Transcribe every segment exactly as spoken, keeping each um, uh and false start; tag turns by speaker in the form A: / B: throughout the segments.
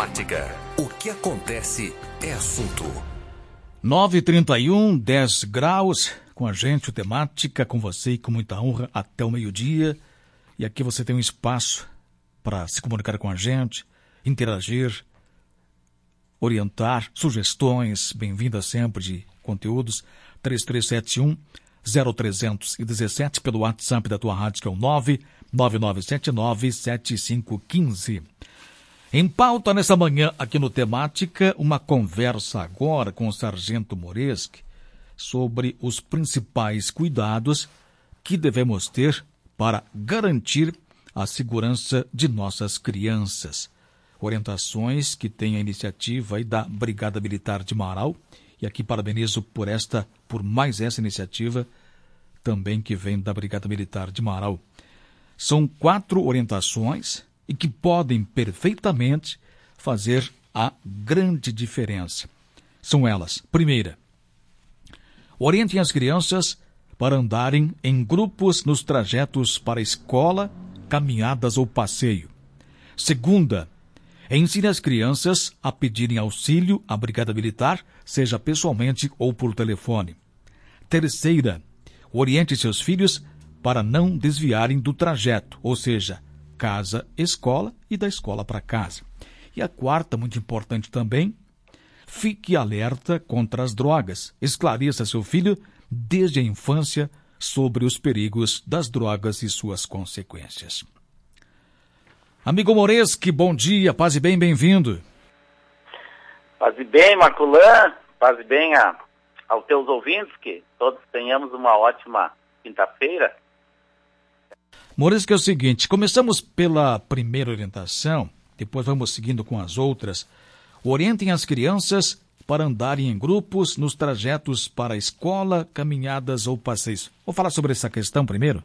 A: Temática. O que acontece é assunto.
B: nove e trinta e um, dez graus, com a gente, o Temática, com você e com muita honra até o meio-dia. E aqui você tem um espaço para se comunicar com a gente, interagir, orientar, sugestões, bem-vindas sempre de conteúdos. três três sete um, zero três um sete pelo WhatsApp da tua rádio, que é o nove nove nove sete nove sete cinco um cinco. Em pauta nessa manhã aqui no Temática, uma conversa agora com o Sargento Moreschi sobre os principais cuidados que devemos ter para garantir a segurança de nossas crianças. Orientações que tem a iniciativa aí da Brigada Militar de Marau, e aqui parabenizo por esta, por mais essa iniciativa também que vem da Brigada Militar de Marau. São quatro orientações e que podem perfeitamente fazer a grande diferença. São elas: primeira, orientem as crianças para andarem em grupos nos trajetos para a escola, caminhadas ou passeio. Segunda, ensine as crianças a pedirem auxílio à Brigada Militar, seja pessoalmente ou por telefone. Terceira, oriente seus filhos para não desviarem do trajeto, ou seja, casa-escola e da escola para casa. E a quarta, muito importante também, fique alerta contra as drogas. Esclareça seu filho desde a infância sobre os perigos das drogas e suas consequências. Amigo Moreschi, bom dia, paz e bem, bem-vindo.
C: Paz e bem, Marculã, paz e bem a, aos teus ouvintes, que todos tenhamos uma ótima quinta-feira.
B: Moreschi, é o seguinte, começamos pela primeira orientação, depois vamos seguindo com as outras. Orientem as crianças para andarem em grupos nos trajetos para a escola, caminhadas ou passeios. Vou falar sobre essa questão primeiro.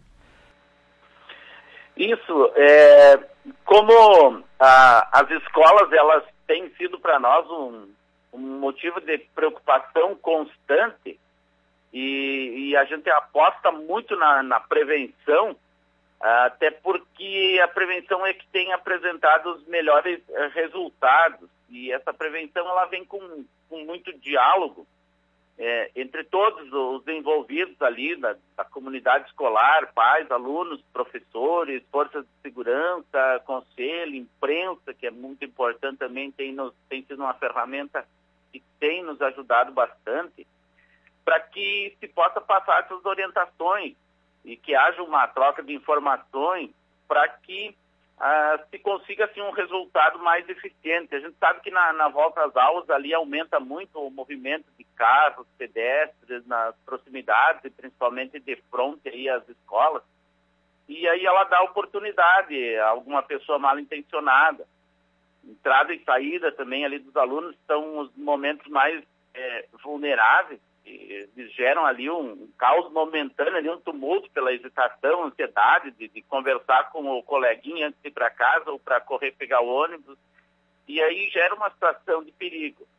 C: Isso, é, como a, as escolas, elas têm sido para nós um, um motivo de preocupação constante e, e a gente aposta muito na, na prevenção, até porque a prevenção é que tem apresentado os melhores uh, resultados, e essa prevenção ela vem com, com muito diálogo é, entre todos os envolvidos ali da, da comunidade escolar, pais, alunos, professores, forças de segurança, conselho, imprensa, que é muito importante também, tem, nos, tem sido uma ferramenta que tem nos ajudado bastante, para que se possa passar essas orientações e que haja uma troca de informações para que uh, se consiga assim, um resultado mais eficiente. A gente sabe que na, na volta às aulas ali aumenta muito o movimento de carros, pedestres nas proximidades e principalmente de frente aí às escolas. E aí ela dá oportunidade a alguma pessoa mal intencionada. Entrada e saída também ali dos alunos são os momentos mais é, vulneráveis. Eles geram ali um, um caos momentâneo, ali um tumulto pela hesitação, ansiedade de, de conversar com o coleguinha antes de ir para casa ou para correr pegar o ônibus, e aí gera uma situação de perigo.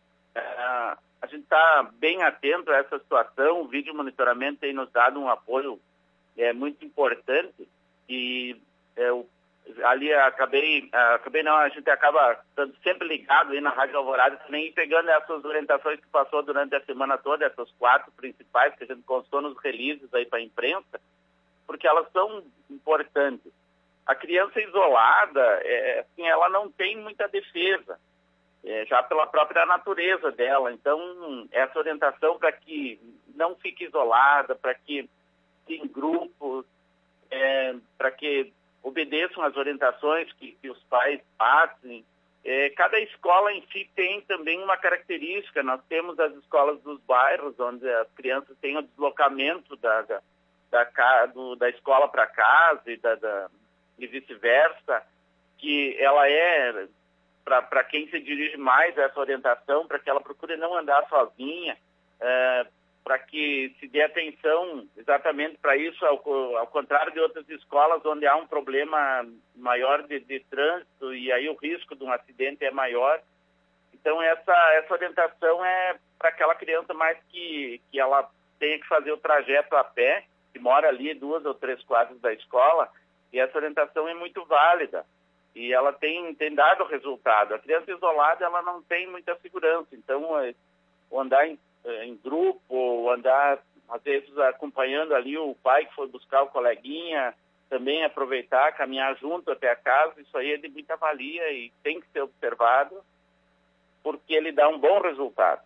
C: Uh, a gente está bem atento a essa situação, o vídeo monitoramento tem nos dado um apoio é, muito importante, e é, o ali acabei, acabei não, a gente acaba estando sempre ligado aí na Rádio Alvorada também, e pegando essas orientações que passou durante a semana toda, essas quatro principais que a gente constou nos releases aí para a imprensa, porque elas são importantes. A criança isolada, é, assim, ela não tem muita defesa, é, já pela própria natureza dela. Então, essa orientação para que não fique isolada, para que em grupos, é, para que obedeçam as orientações que, que os pais passem. É, cada escola em si tem também uma característica. Nós temos as escolas dos bairros, onde as crianças têm o deslocamento da, da, da, do, da escola para casa e, da, da, e vice-versa, que ela é, para quem se dirige mais essa orientação, para que ela procure não andar sozinha, é, para que se dê atenção exatamente para isso, ao, ao contrário de outras escolas onde há um problema maior de, de trânsito e aí o risco de um acidente é maior. Então essa, essa orientação é para aquela criança mais que, que ela tenha que fazer o trajeto a pé, que mora ali duas ou três quadras da escola, e essa orientação é muito válida. e ela tem, tem dado resultado. A criança isolada, ela não tem muita segurança, então é, o andar em, em grupo, ou andar, às vezes, acompanhando ali o pai que foi buscar o coleguinha, também aproveitar, caminhar junto até a casa, isso aí é de muita valia e tem que ser observado, porque ele dá um bom resultado.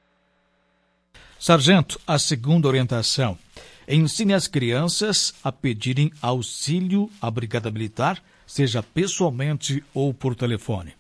B: Sargento, a segunda orientação. Ensine as crianças a pedirem auxílio à Brigada Militar, seja pessoalmente ou por telefone.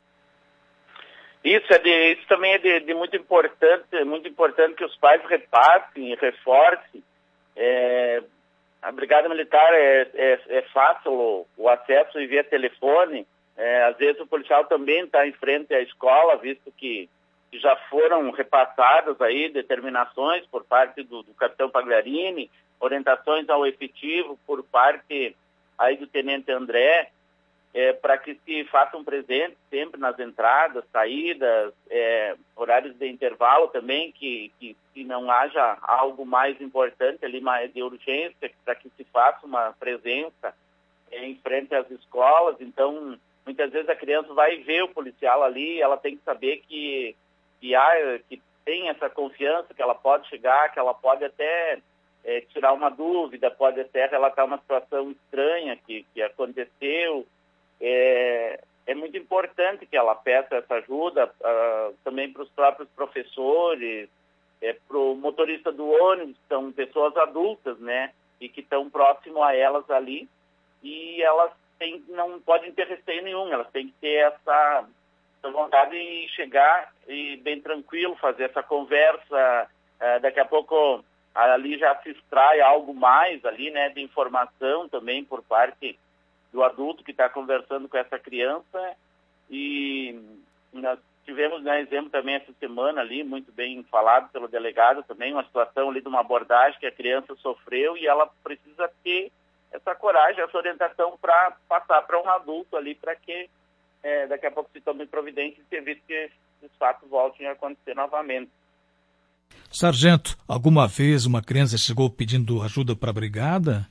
C: Isso, é de, isso também é de, de muito importante, é muito importante que os pais repassem e reforcem. É, a Brigada Militar é, é, é fácil o, o acesso e via telefone. É, às vezes o policial também está em frente à escola, visto que, que já foram repassadas aí determinações por parte do, do capitão Pagliarini, orientações ao efetivo por parte aí do tenente André, é, para que se façam presentes sempre nas entradas, saídas, é, horários de intervalo também, que, que, que não haja algo mais importante ali, mais de urgência, para que se faça uma presença é, em frente às escolas. Então, muitas vezes a criança vai ver o policial ali, ela tem que saber que, que, há, que tem essa confiança, que ela pode chegar, que ela pode até é, tirar uma dúvida, pode até relatar uma situação estranha que, que aconteceu. É, é muito importante que ela peça essa ajuda uh, também para os próprios professores, é, para o motorista do ônibus, que são pessoas adultas, né, e que estão próximo a elas ali, e elas têm, não podem ter receio nenhum, elas têm que ter essa, essa vontade de chegar e bem tranquilo, fazer essa conversa, uh, daqui a pouco ali já se extrai algo mais ali, né, de informação também por parte do adulto que está conversando com essa criança. E nós tivemos, né, exemplo também essa semana ali, muito bem falado pelo delegado também, uma situação ali de uma abordagem que a criança sofreu e ela precisa ter essa coragem, essa orientação para passar para um adulto ali, para que é, daqui a pouco se tome providência e evite que esses fatos voltem a acontecer novamente.
B: Sargento, alguma vez uma criança chegou pedindo ajuda para a brigada?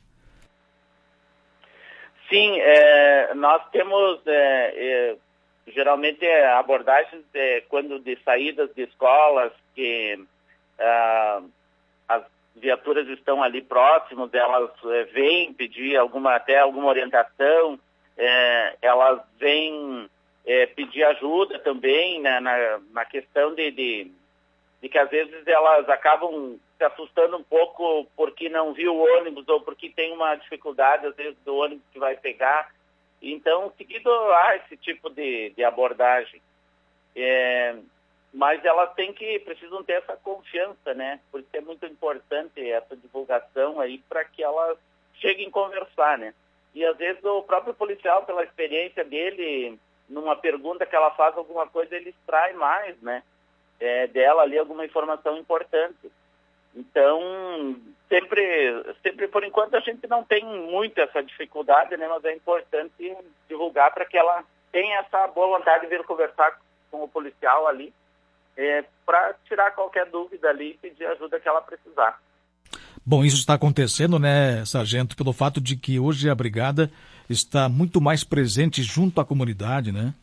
C: Sim, é, nós temos é, é, geralmente abordagens é, quando de saídas de escolas que ah, as viaturas estão ali próximas, elas é, vêm pedir alguma, até alguma orientação, é, elas vêm é, pedir ajuda também, né, na, na questão de, de, de que às vezes elas acabam se assustando um pouco porque não viu o ônibus ou porque tem uma dificuldade, às vezes, do ônibus que vai pegar. Então, seguido há esse tipo de, de abordagem. É, mas elas têm que, precisam ter essa confiança, né? Por isso é muito importante essa divulgação aí para que elas cheguem a conversar, né? E, às vezes, o próprio policial, pela experiência dele, numa pergunta que ela faz alguma coisa, ele extrai mais, né? É, dela ali alguma informação importante. Então, sempre, sempre, por enquanto, a gente não tem muito essa dificuldade, né? Mas é importante divulgar para que ela tenha essa boa vontade de vir conversar com o policial ali, é, para tirar qualquer dúvida ali e pedir a ajuda que ela precisar.
B: Bom, isso está acontecendo, né, Sargento, pelo fato de que hoje a Brigada está muito mais presente junto à comunidade, né?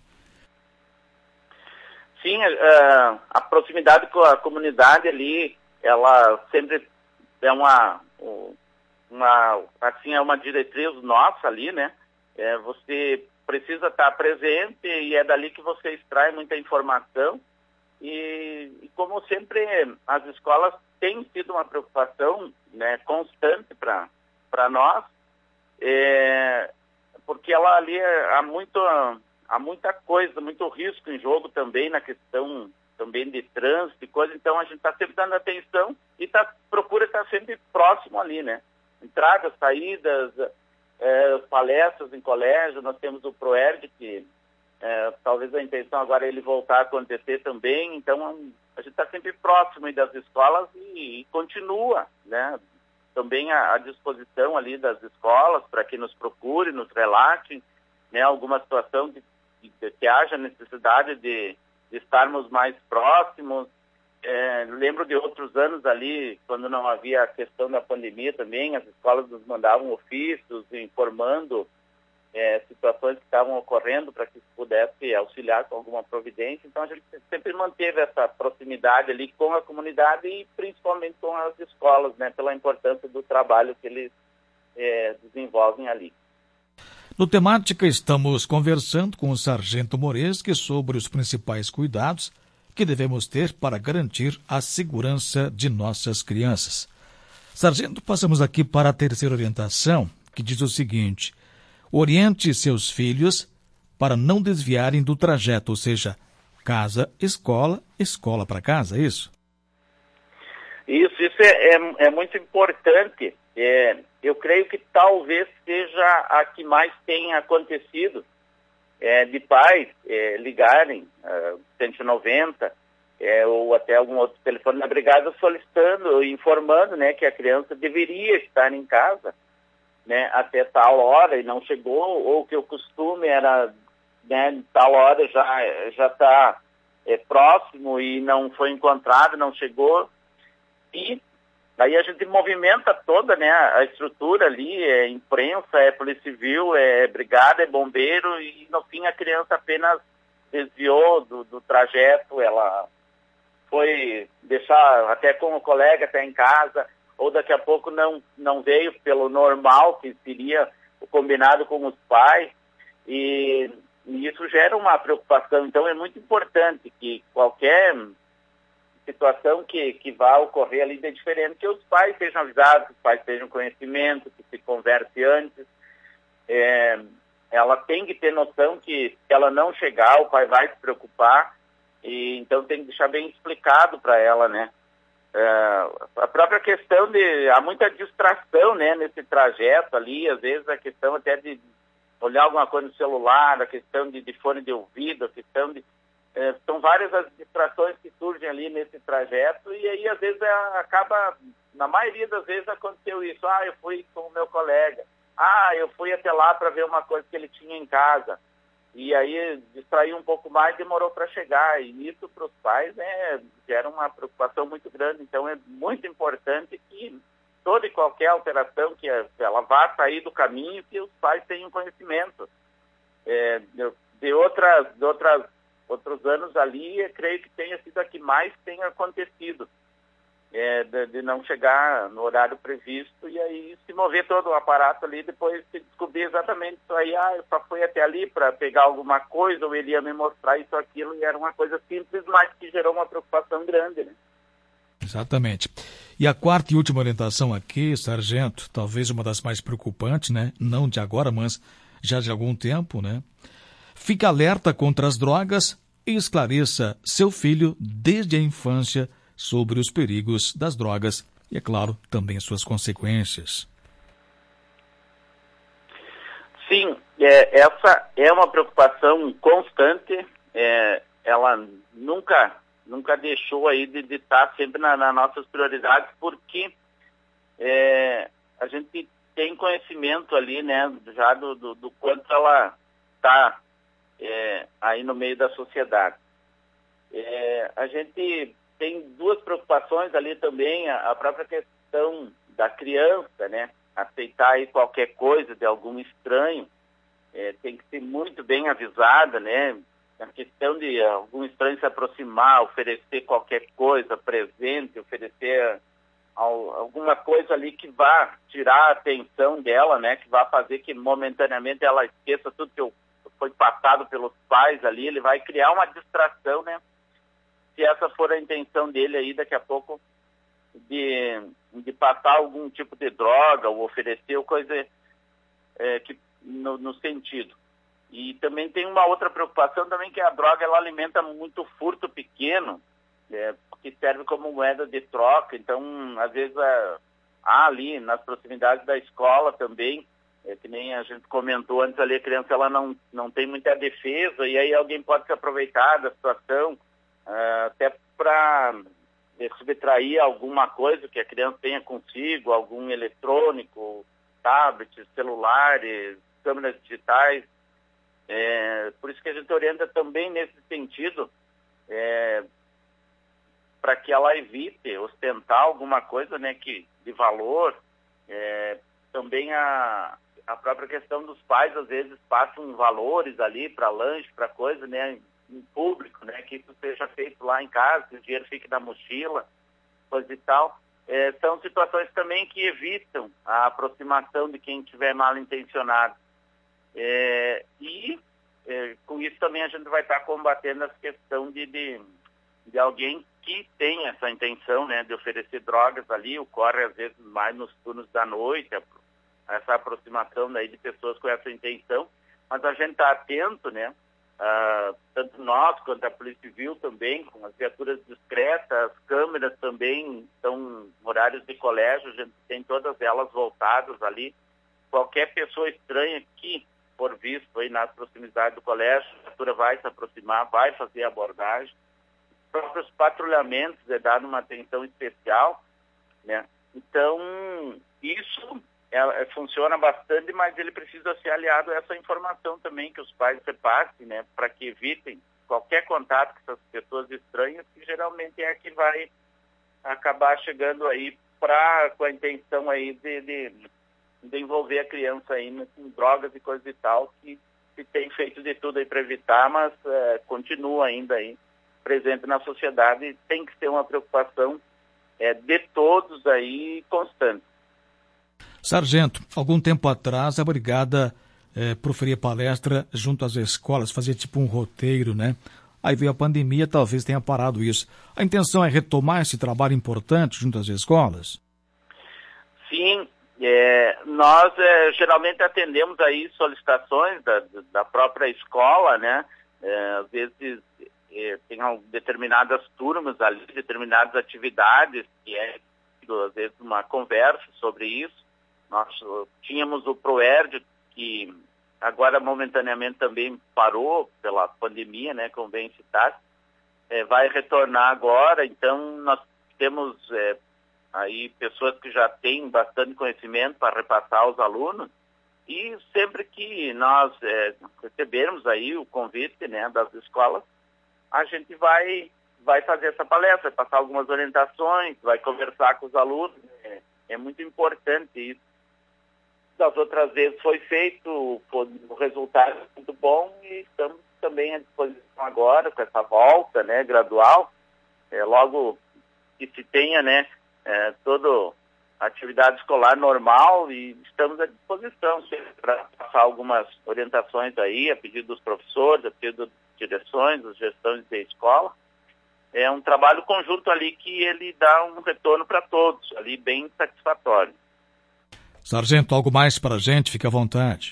C: Sim, a, a proximidade com a comunidade ali, ela sempre é uma, uma, assim, é uma diretriz nossa ali, né? É, você precisa estar presente e é dali que você extrai muita informação. E, e como sempre, as escolas têm sido uma preocupação, né, constante para para nós, é, porque ela ali há muito, há muita coisa, muito risco em jogo também na questão também de trânsito e coisa, então a gente está sempre dando atenção e tá, procura estar sempre próximo ali, né? Entradas, saídas, é, palestras em colégio, nós temos o ProERD, que é, talvez a intenção agora é ele voltar a acontecer também, então a gente está sempre próximo das escolas e, e continua, né? Também à, à disposição ali das escolas para que nos procure, nos relate, né, alguma situação de, de, que haja necessidade de de estarmos mais próximos. É, lembro de outros anos ali, quando não havia a questão da pandemia também, as escolas nos mandavam ofícios informando é, situações que estavam ocorrendo para que pudesse auxiliar com alguma providência. Então a gente sempre manteve essa proximidade ali com a comunidade e principalmente com as escolas, né, pela importância do trabalho que eles é, desenvolvem ali.
B: No Temática, estamos conversando com o Sargento Moresque sobre os principais cuidados que devemos ter para garantir a segurança de nossas crianças. Sargento, passamos aqui para a terceira orientação, que diz o seguinte: oriente seus filhos para não desviarem do trajeto, ou seja, casa, escola, escola para casa, é isso?
C: Isso, isso é, é, é muito importante. É, eu creio que talvez seja a que mais tenha acontecido, é, de pais é, ligarem uh, cento e noventa é, ou até algum outro telefone da brigada solicitando, informando, né, que a criança deveria estar em casa, né, até tal hora e não chegou, ou que o costume era, né, tal hora já já está é, próximo e não foi encontrado, não chegou. E aí a gente movimenta toda, né, a estrutura ali, é imprensa, é polícia civil, é brigada, é bombeiro, e no fim a criança apenas desviou do, do trajeto, ela foi deixar até com o colega até em casa, ou daqui a pouco não, não veio pelo normal, que seria o combinado com os pais, e, e isso gera uma preocupação. Então é muito importante que qualquer situação que, que vá ocorrer ali de diferente, que os pais sejam avisados, que os pais tenham conhecimento, que se converse antes. É, ela tem que ter noção que se ela não chegar, o pai vai se preocupar, e então tem que deixar bem explicado para ela, né? É, a própria questão de... há muita distração, né, nesse trajeto ali, às vezes a questão até de olhar alguma coisa no celular, a questão de, de fone de ouvido, a questão de... É, são várias as distrações que surgem ali nesse trajeto, e aí às vezes é, acaba, na maioria das vezes aconteceu isso. Ah, eu fui com o meu colega. Ah, eu fui até lá para ver uma coisa que ele tinha em casa. E aí distraiu um pouco mais, demorou para chegar. E isso para os pais, né, gera uma preocupação muito grande. Então é muito importante que toda e qualquer alteração que ela vá sair do caminho, que os pais tenham conhecimento. É, de, de outras... De outras outros anos ali, eu creio que tenha sido a que mais tenha acontecido, é, de, de não chegar no horário previsto e aí se mover todo o aparato ali, depois se descobrir exatamente isso aí, ah, eu só fui até ali para pegar alguma coisa, ou ele ia me mostrar isso, aquilo, e era uma coisa simples, mas que gerou uma preocupação grande, né?
B: Exatamente. E a quarta e última orientação aqui, sargento, talvez uma das mais preocupantes, né? Não de agora, mas já de algum tempo, né? Fique alerta contra as drogas e esclareça seu filho desde a infância sobre os perigos das drogas e, é claro, também suas consequências.
C: Sim, é, essa é uma preocupação constante. É, ela nunca, nunca deixou aí de, de estar sempre nas na nossas prioridades, porque é, a gente tem conhecimento ali, né, já do, do, do quanto ela está É, aí no meio da sociedade. É, a gente tem duas preocupações ali também, a, a própria questão da criança, né? Aceitar aí qualquer coisa de algum estranho, é, tem que ser muito bem avisada, né? A questão de algum estranho se aproximar, oferecer qualquer coisa, presente, oferecer al, alguma coisa ali que vá tirar a atenção dela, né? Que vá fazer que momentaneamente ela esqueça tudo que eu foi passado pelos pais ali, ele vai criar uma distração, né? Se essa for a intenção dele aí, daqui a pouco, de, de passar algum tipo de droga ou oferecer ou coisa é, que, no, no sentido. E também tem uma outra preocupação também, que a droga, ela alimenta muito furto pequeno, é, que serve como moeda de troca. Então, às vezes, é, há ali nas proximidades da escola também, é que nem a gente comentou antes ali, a criança ela não, não tem muita defesa, e aí alguém pode se aproveitar da situação, uh, até para é, subtrair alguma coisa que a criança tenha consigo, algum eletrônico, tablets, celulares, câmeras digitais. É, por isso que a gente orienta também nesse sentido, é, para que ela evite ostentar alguma coisa, né, que, de valor, é, também a a própria questão dos pais, às vezes, passam valores ali para lanche, para coisa, né, em público, né, que isso seja feito lá em casa, que o dinheiro fique na mochila, coisa e tal. É, são situações também que evitam a aproximação de quem estiver mal intencionado. É, e é, com isso também a gente vai estar combatendo essa questão de, de, de alguém que tem essa intenção, né, de oferecer drogas ali, ocorre às vezes mais nos turnos da noite, essa aproximação daí de pessoas com essa intenção, mas a gente está atento, né, uh, tanto nós quanto a Polícia Civil também, com as viaturas discretas, as câmeras também estão horários de colégio, a gente tem todas elas voltadas ali. Qualquer pessoa estranha que for visto aí nas proximidades do colégio, a viatura vai se aproximar, vai fazer a abordagem. Os próprios patrulhamentos é dado uma atenção especial, né? Então, isso é, é, funciona bastante, mas ele precisa ser aliado a essa informação também que os pais repassem, né? Para que evitem qualquer contato com essas pessoas estranhas, que geralmente é a que vai acabar chegando aí pra, com a intenção aí de... de de envolver a criança aí com drogas e coisa e tal, que se tem feito de tudo aí para evitar, mas é, continua ainda aí presente na sociedade e tem que ter uma preocupação é, de todos aí constante.
B: Sargento, algum tempo atrás a brigada é, proferia palestra junto às escolas, fazia tipo um roteiro, né? Aí veio a pandemia, talvez tenha parado isso. A intenção é retomar esse trabalho importante junto às escolas?
C: Sim. É, nós é, geralmente atendemos aí solicitações da, da própria escola, né? É, às vezes é, tem determinadas turmas ali, determinadas atividades, que é às vezes uma conversa sobre isso. Nós tínhamos o ProERD, que agora momentaneamente também parou pela pandemia, né? Como bem citado, é, vai retornar agora, então nós temos... É, aí pessoas que já têm bastante conhecimento para repassar aos alunos, e sempre que nós é, recebermos aí o convite, né, das escolas, a gente vai, vai fazer essa palestra, vai passar algumas orientações, vai conversar com os alunos, é, é muito importante isso. Das outras vezes foi feito, o resultado é muito bom e estamos também à disposição agora com essa volta, né, gradual, é, logo que se tenha, né, É, toda a atividade escolar normal, e estamos à disposição para passar algumas orientações aí, a pedido dos professores, a pedido das direções, das gestões da escola. É um trabalho conjunto ali que ele dá um retorno para todos, ali bem satisfatório.
B: Sargento, algo mais para a gente? Fique à vontade.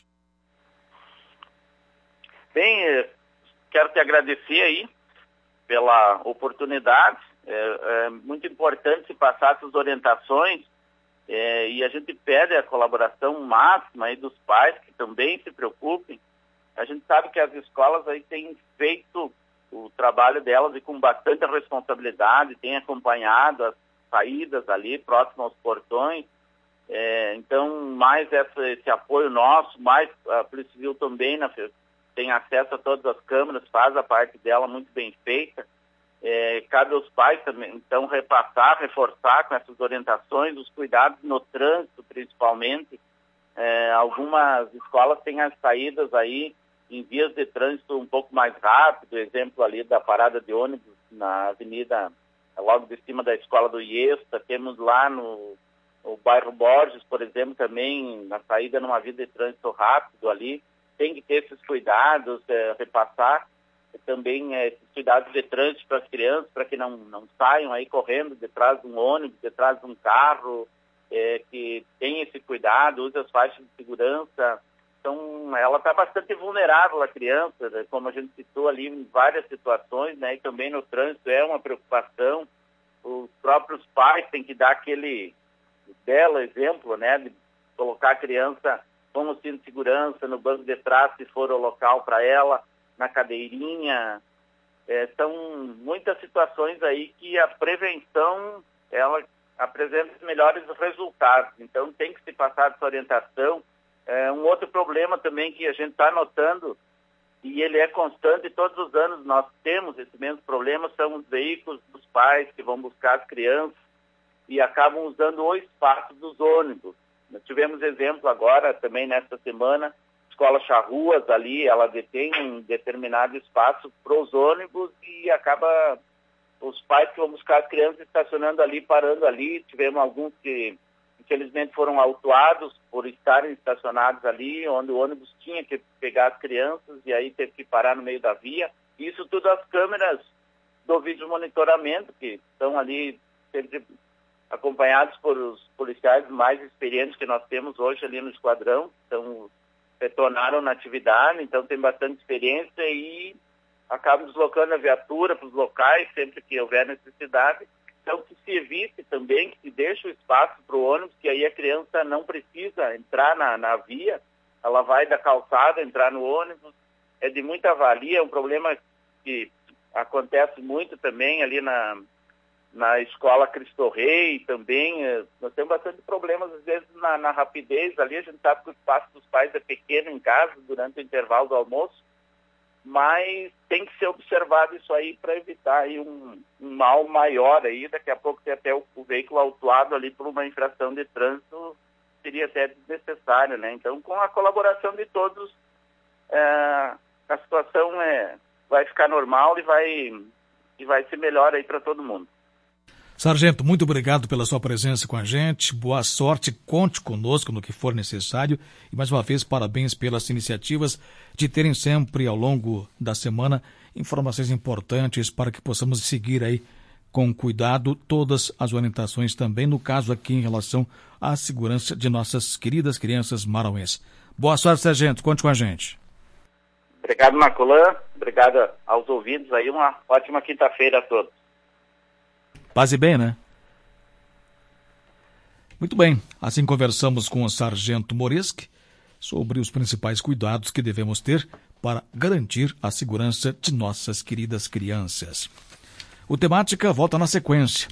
C: Bem, quero te agradecer aí pela oportunidade. É, é muito importante se passar essas orientações é, e a gente pede a colaboração máxima aí dos pais, que também se preocupem. A gente sabe que as escolas aí têm feito o trabalho delas e com bastante responsabilidade, têm acompanhado as saídas ali próximo aos portões. É, então, mais essa, esse apoio nosso, mais a Polícia Civil também na, tem acesso a todas as câmeras, faz a parte dela muito bem feita. É, cabe aos pais também, então, repassar, reforçar com essas orientações, os cuidados no trânsito, principalmente. É, algumas escolas têm as saídas aí em vias de trânsito um pouco mais rápido, exemplo ali da parada de ônibus na avenida, logo de cima da escola do Iesta, temos lá no, no bairro Borges, por exemplo, também na saída numa via de trânsito rápido ali, tem que ter esses cuidados, é, repassar. Também é, cuidados de trânsito para as crianças, para que não, não saiam aí correndo detrás de um ônibus, detrás de um carro, é, que tenha esse cuidado, use as faixas de segurança. Então, ela está bastante vulnerável, a criança, né? Como a gente citou ali em várias situações, né? E também no trânsito é uma preocupação. Os próprios pais têm que dar aquele belo exemplo, né? De colocar a criança com o cinto de segurança no banco de trás, se for o local para ela, na cadeirinha. É, são muitas situações aí que a prevenção, ela apresenta os melhores resultados. Então, tem que se passar essa orientação. É, um outro problema também que a gente está notando, e ele é constante, todos os anos nós temos esse mesmo problema, são os veículos dos pais que vão buscar as crianças e acabam usando o espaço dos ônibus. Nós tivemos exemplo agora, também nesta semana, Escola Charruas ali, ela detém um determinado espaço para os ônibus e acaba os pais que vão buscar as crianças estacionando ali, parando ali. Tivemos alguns que, infelizmente, foram autuados por estarem estacionados ali, onde o ônibus tinha que pegar as crianças e aí teve que parar no meio da via. Isso tudo as câmeras do vídeo monitoramento, que estão ali sempre acompanhados por os policiais mais experientes que nós temos hoje ali no esquadrão, então retornaram na atividade, então tem bastante experiência e acabam deslocando a viatura para os locais sempre que houver necessidade. Então que se evite também, que se deixe o espaço para o ônibus, que aí a criança não precisa entrar na, na via, ela vai da calçada entrar no ônibus. É de muita valia, é um problema que acontece muito também ali na, na escola Cristo Rei também. Nós temos bastante problemas, às vezes, na, na rapidez ali. A gente sabe que o espaço dos pais é pequeno em casa durante o intervalo do almoço, mas tem que ser observado isso aí para evitar aí um, um mal maior aí. Daqui a pouco tem até o, o veículo autuado ali por uma infração de trânsito, seria até desnecessário, né? Então, com a colaboração de todos, é, a situação é, vai ficar normal e vai, e vai ser melhor aí para todo mundo.
B: Sargento, muito obrigado pela sua presença com a gente. Boa sorte, conte conosco no que for necessário. E mais uma vez, parabéns pelas iniciativas de terem sempre, ao longo da semana, informações importantes para que possamos seguir aí com cuidado todas as orientações também, no caso aqui em relação à segurança de nossas queridas crianças marauenses. Boa sorte, Sargento. Conte com a gente.
C: Obrigado, Maculan. Obrigado aos ouvintes aí. Uma ótima quinta-feira a todos.
B: Paz e bem, né? Muito bem. Assim conversamos com o Sargento Moresque sobre os principais cuidados que devemos ter para garantir a segurança de nossas queridas crianças. O Temática volta na sequência.